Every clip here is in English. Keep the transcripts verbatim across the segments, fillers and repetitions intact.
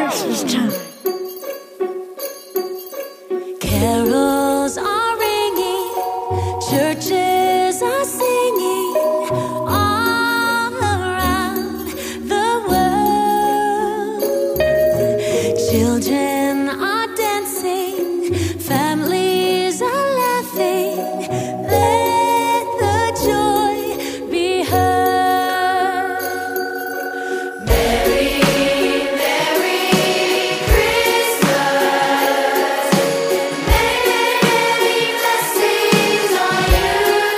Christmas time. Carols are ringing, churches are singing all around the world. Children are dancing, families are laughing. Let the joy be heard. Merry, Merry Christmas. Many, many blessings on you.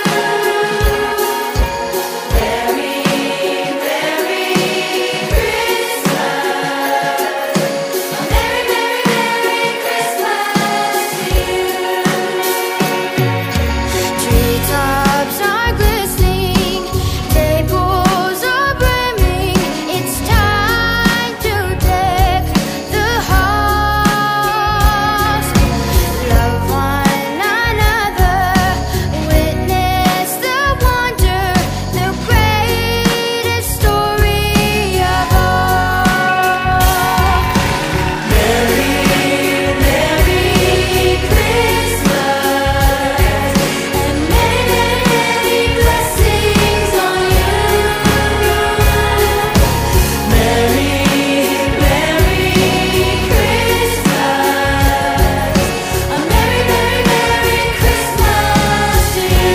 Merry, Merry Christmas. A Merry, Merry, Merry Christmas to you. Treetops are glistening, tables are brimming. It's time to deck the halls. Love one another, witness the wonder, the greatest story of all. Merry, Merry Christmas, and many, many blessings on you. Merry, Merry Christmas, a Merry, Merry, Merry Christmas to you.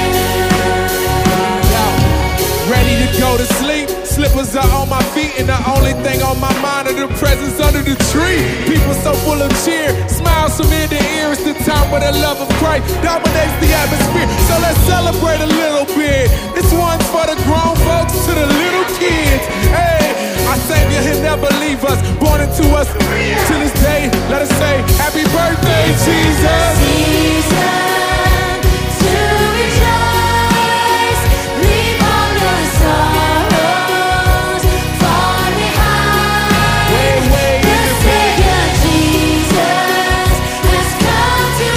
Ready to go to sleep. Slippers are on my feet, and the only thing on my mind are the presents under the tree. People so full of cheer, smiles from ear to ear. It's the time where the love of Christ dominates the atmosphere. So let's celebrate a little bit. This one's for the grown folks to the little kids. Hey, our Savior, He'll never leave us. Born into us to this day. Let us say, Happy birthday, Jesus. Season to rejoice, leave all your sorrows far behind. Way, way in The the back. Savior Jesus has come to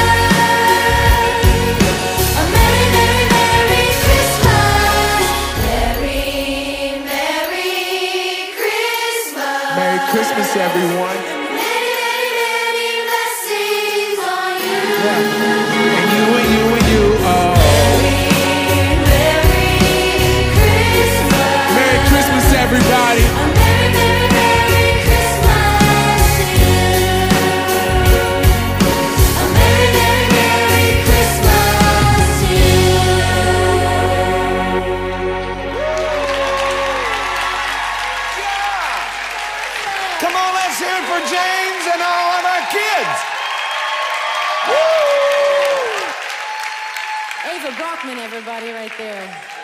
earth. A Merry, Merry, Merry Christmas. Merry, Merry Christmas. Merry Christmas, everyone. Many, many, many blessings on you. And you and you and you. Oh. Merry Christmas. Merry Christmas, everybody. A Merry, Merry, Merry Christmas to you. A Merry, Merry, Merry Christmas to you. Come on, let's hear it for James and all of our kids. Woo! Ava Brockman, everybody, right there.